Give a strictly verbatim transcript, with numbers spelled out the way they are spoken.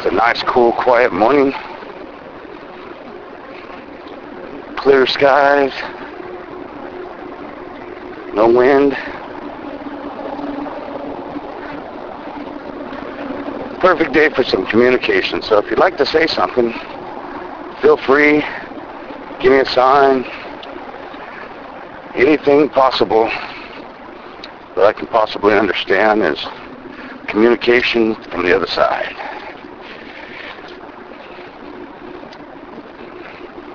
It's a nice, cool, quiet morning. Clear skies. No wind. Perfect day for some communication. So if you'd like to say something, feel free. Give me a sign. Anything possible that I can possibly understand is communication from the other side.